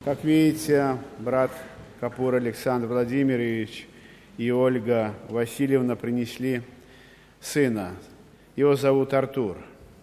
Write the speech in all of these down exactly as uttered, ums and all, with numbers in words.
Как видите, брат Капур Александр Владимирович и Ольга Васильевна принесли сына. Его зовут Артур.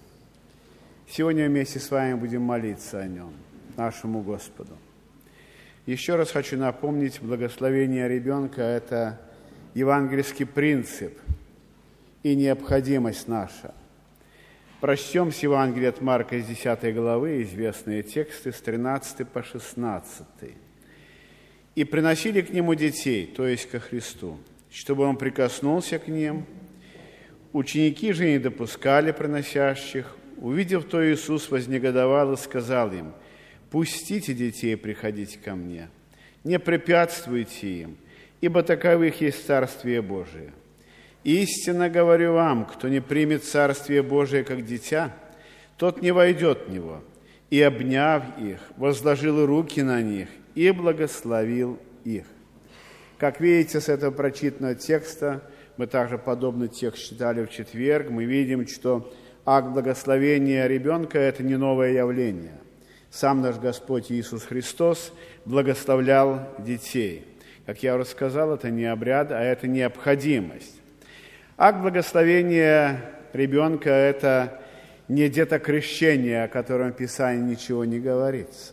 Сегодня вместе с вами будем молиться о нем, нашему Господу. Еще раз хочу напомнить, благословение ребенка – это евангельский принцип и необходимость наша. Прочтем с Евангелия от Марка из десятой главы известные тексты с тринадцатой по шестнадцатый. «И приносили к нему детей, то есть ко Христу, чтобы он прикоснулся к ним. Ученики же не допускали приносящих. Увидев то, Иисус вознегодовал и сказал им: пустите детей приходить ко мне, не препятствуйте им, ибо таковых есть Царствие Божие. Истинно говорю вам, кто не примет Царствие Божие как дитя, тот не войдет в него. И, обняв их, возложил руки на них и благословил их». Как видите, с этого прочитанного текста, мы также подобный текст читали в четверг, мы видим, что акт благословения ребенка – это не новое явление. Сам наш Господь Иисус Христос благословлял детей. Как я уже сказал, это не обряд, а это необходимость. Акт благословения ребенка – это не детокрещение, о котором в Писании ничего не говорится.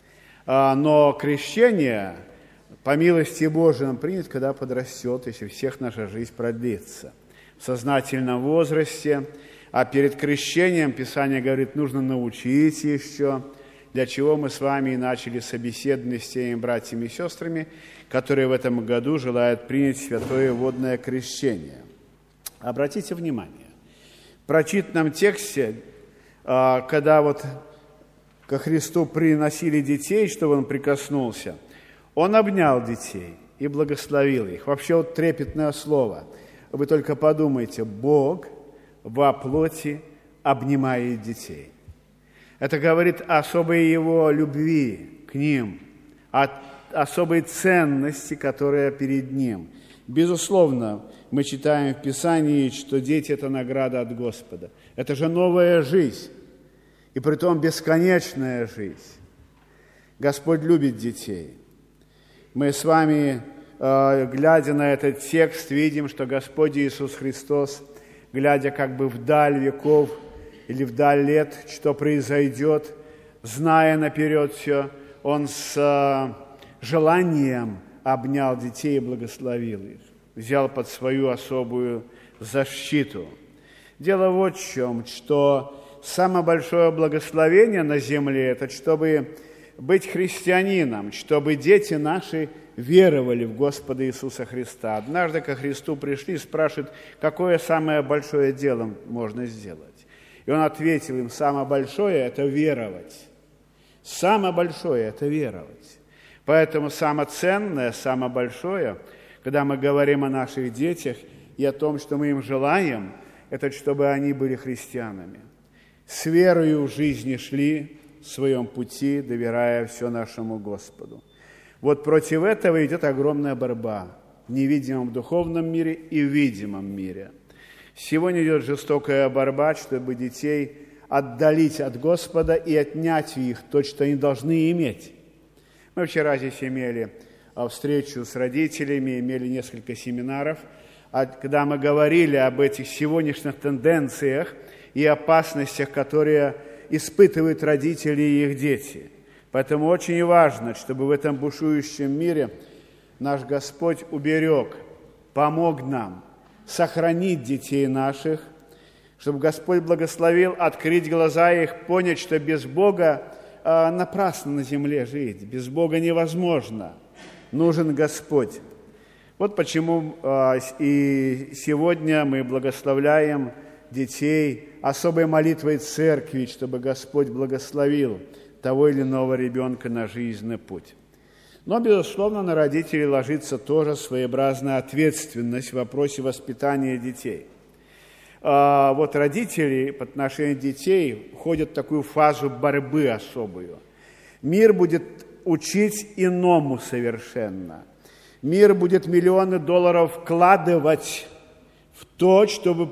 Но крещение, по милости Божией, нам принято, когда подрастет, если всех наша жизнь продлится. В сознательном возрасте, а перед крещением Писание говорит, нужно научить еще, для чего мы с вами и начали собеседование с теми братьями и сестрами, которые в этом году желают принять святое водное крещение. Обратите внимание, в прочитанном тексте, когда вот ко Христу приносили детей, чтобы он прикоснулся, он обнял детей и благословил их. Вообще вот трепетное слово. Вы только подумайте, Бог во плоти обнимает детей. Это говорит о особой его любви к ним, о особой ценности, которая перед ним. Безусловно, мы читаем в Писании, что дети – это награда от Господа. Это же новая жизнь, и притом бесконечная жизнь. Господь любит детей. Мы с вами, глядя на этот текст, видим, что Господь Иисус Христос, глядя как бы вдаль веков или вдаль лет, что произойдет, зная наперед все, Он с желанием обнял детей и благословил их, взял под свою особую защиту. Дело вот в чем, что самое большое благословение на земле – это чтобы быть христианином, чтобы дети наши веровали в Господа Иисуса Христа. Однажды ко Христу пришли и спрашивают, какое самое большое дело можно сделать. И Он ответил им, самое большое – это веровать. Самое большое – это веровать. Поэтому самое ценное, самое большое, когда мы говорим о наших детях и о том, что мы им желаем, это чтобы они были христианами. С верою в жизни шли в своем пути, доверяя все нашему Господу. Вот против этого идет огромная борьба в невидимом духовном мире и в видимом мире. Сегодня идет жестокая борьба, чтобы детей отдалить от Господа и отнять у них то, что они должны иметь. Мы вчера здесь имели встречу с родителями, имели несколько семинаров, когда мы говорили об этих сегодняшних тенденциях и опасностях, которые испытывают родители и их дети. Поэтому очень важно, чтобы в этом бушующем мире наш Господь уберег, помог нам сохранить детей наших, чтобы Господь благословил открыть глаза их, понять, что без Бога напрасно на земле жить, без Бога невозможно. Нужен Господь. Вот почему и сегодня мы благословляем детей особой молитвой церкви, чтобы Господь благословил того или иного ребенка на жизненный путь. Но, безусловно, на родителей ложится тоже своеобразная ответственность в вопросе воспитания детей. Вот родители по отношению к детей входят в такую фазу борьбы особую. Мир будет учить иному совершенно. Мир будет миллионы долларов вкладывать в то, чтобы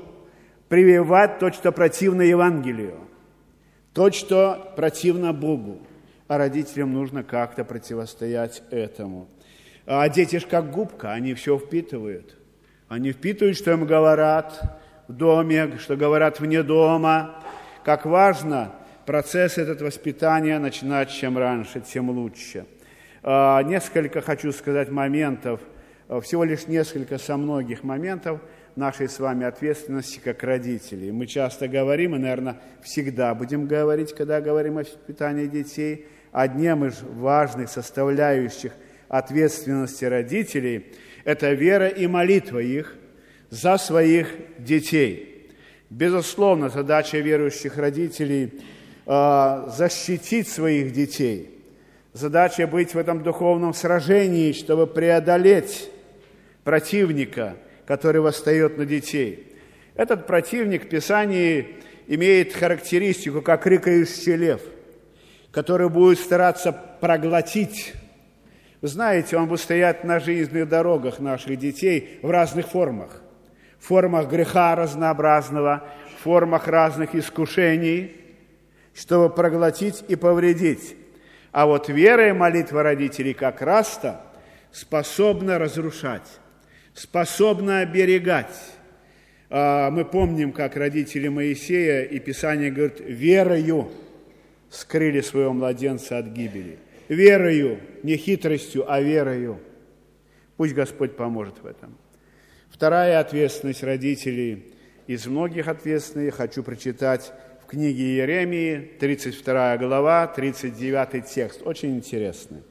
прививать то, что противно Евангелию, то, что противно Богу. а родителям нужно как-то противостоять этому. А дети ж как губка, они все впитывают. Они впитывают, что им говорят в доме, что говорят вне дома. Как важно процесс этот воспитания начинать чем раньше, тем лучше. А, несколько хочу сказать моментов, всего лишь несколько со многих моментов нашей с вами ответственности как родителей. Мы часто говорим, и, наверное, всегда будем говорить, когда говорим о воспитании детей, одним из важных составляющих ответственности родителей – это вера и молитва их за своих детей. Безусловно, задача верующих родителей э, – защитить своих детей. Задача быть в этом духовном сражении, чтобы преодолеть противника, который восстает на детей. Этот противник в Писании имеет характеристику, как рыкающий лев, который будет стараться проглотить. Вы знаете, он будет стоять на жизненных дорогах наших детей в разных формах. В формах греха разнообразного, в формах разных искушений, чтобы проглотить и повредить. А вот вера и молитва родителей как раз-то способна разрушать, способна оберегать. Мы помним, как родители Моисея, и Писание говорит, верою скрыли своего младенца от гибели. Верою, не хитростью, а верою. Пусть Господь поможет в этом. Вторая ответственность родителей, из многих ответственных, хочу прочитать в книге Иеремии, тридцать вторая глава, тридцать девятый текст. Очень интересный.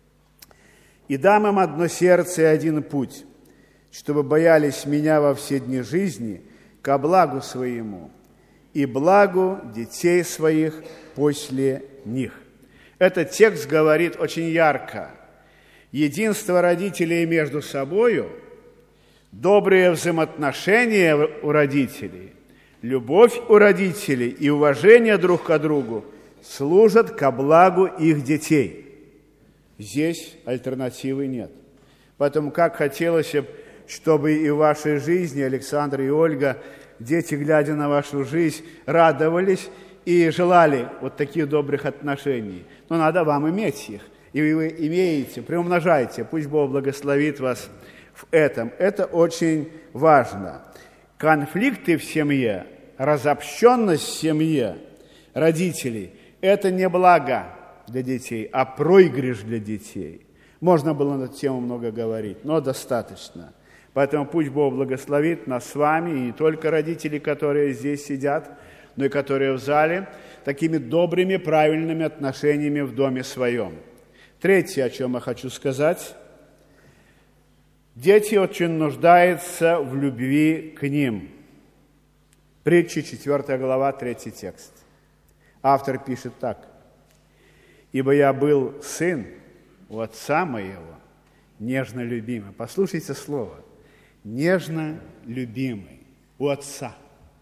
«И дам им одно сердце и один путь, чтобы боялись меня во все дни жизни, ко благу своему, и благу детей своих после них». Этот текст говорит очень ярко. Единство родителей между собою, добрые взаимоотношения у родителей, любовь у родителей и уважение друг к другу служат ко благу их детей. Здесь альтернативы нет. Поэтому как хотелось бы, чтобы и в вашей жизни, Александр и Ольга, дети, глядя на вашу жизнь, радовались и желали вот таких добрых отношений. Но надо вам иметь их. И вы имеете, приумножайте. Пусть Бог благословит вас в этом. Это очень важно. Конфликты в семье, разобщенность в семье родителей – это не благо для детей, а проигрыш для детей. Можно было на эту тему много говорить, но достаточно. Поэтому пусть Бог благословит нас с вами, и не только родители, которые здесь сидят, но и которые в зале, такими добрыми, правильными отношениями в доме своем. Третье, о чем я хочу сказать. Дети очень нуждаются в любви к ним. Притча, четвёртая глава, третий текст. Автор пишет так. «Ибо я был сын у отца моего, нежно любимый». Послушайте слово. Нежно любимый у отца.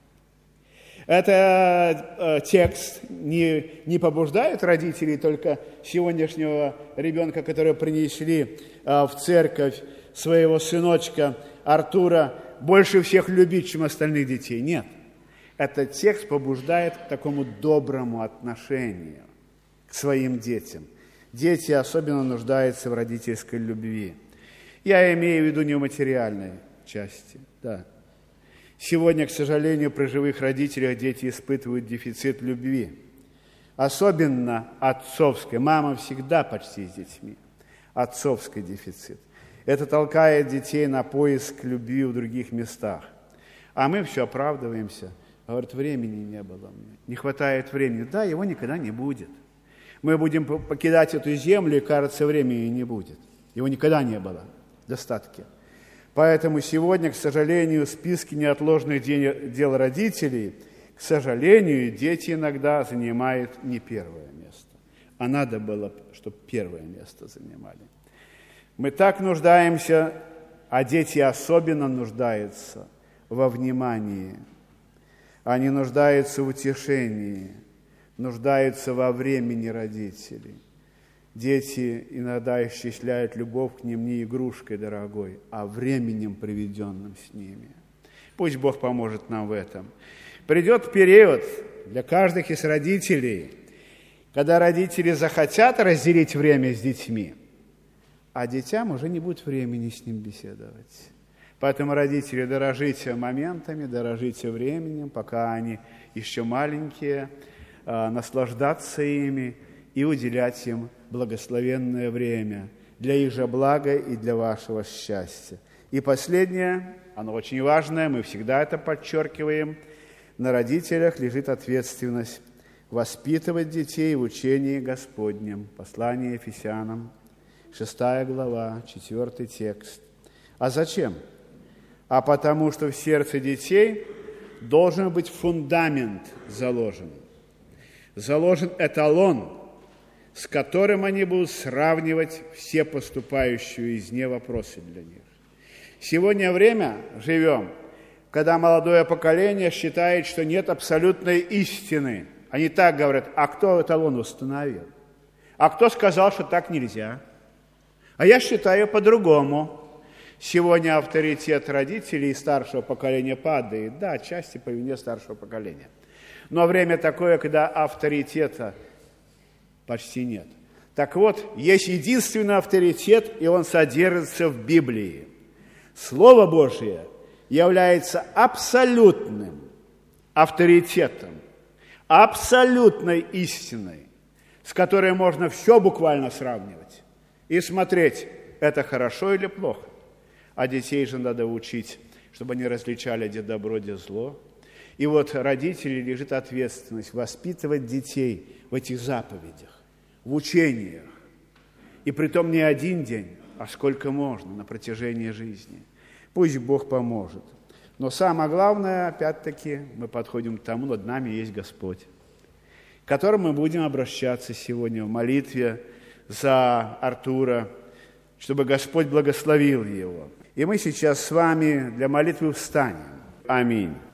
Это э, текст не, не побуждает родителей только сегодняшнего ребенка, который принесли э, в церковь своего сыночка Артура, больше всех любить, чем остальных детей. Нет. Этот текст побуждает к такому доброму отношению к своим детям. Дети особенно нуждаются в родительской любви. Я имею в виду не в материальной части, да. Сегодня, к сожалению, при живых родителях дети испытывают дефицит любви. Особенно отцовской. Мама всегда почти с детьми. Отцовский дефицит. Это толкает детей на поиск любви в других местах. А мы все оправдываемся. Говорят, времени не было мне. Не хватает времени. Да, его никогда не будет. Мы будем покидать эту землю, и, кажется, времени не будет. Его никогда не было в достатке. Поэтому сегодня, к сожалению, в списке неотложных дел родителей, к сожалению, дети иногда занимают не первое место. А надо было, чтобы первое место занимали. Мы так нуждаемся, а дети особенно нуждаются во внимании. Они нуждаются в утешении, нуждаются во времени родителей. Дети иногда исчисляют любовь к ним не игрушкой дорогой, а временем, проведенным с ними. Пусть Бог поможет нам в этом. Придет период для каждых из родителей, когда родители захотят разделить время с детьми, а детям уже не будет времени с ним беседовать. Поэтому, родители, дорожите моментами, дорожите временем, пока они еще маленькие, наслаждаться ими и уделять им благословенное время для их же блага и для вашего счастья. И последнее, оно очень важное, мы всегда это подчеркиваем, на родителях лежит ответственность воспитывать детей в учении Господнем. Послание Ефесянам, шестая глава, четвертый текст. А зачем? А потому что в сердце детей должен быть фундамент заложен. Заложен эталон, с которым они будут сравнивать все поступающие извне вопросы для них. Сегодня время живем, когда молодое поколение считает, что нет абсолютной истины. Они так говорят: а кто эталон установил? А кто сказал, что так нельзя? А я считаю по-другому. Сегодня авторитет родителей и старшего поколения падает. Да, отчасти по вине старшего поколения. Но время такое, когда авторитета почти нет. Так вот, есть единственный авторитет, и он содержится в Библии. Слово Божие является абсолютным авторитетом, абсолютной истиной, с которой можно все буквально сравнивать и смотреть, это хорошо или плохо. А детей же надо учить, чтобы они различали, где добро, где зло. И вот родителей лежит ответственность воспитывать детей в этих заповедях, в учениях. И притом не один день, а сколько можно на протяжении жизни. Пусть Бог поможет. Но самое главное, опять-таки, мы подходим к тому, над нами есть Господь, к которому мы будем обращаться сегодня в молитве за Артура, чтобы Господь благословил его. И мы сейчас с вами для молитвы встанем. Аминь.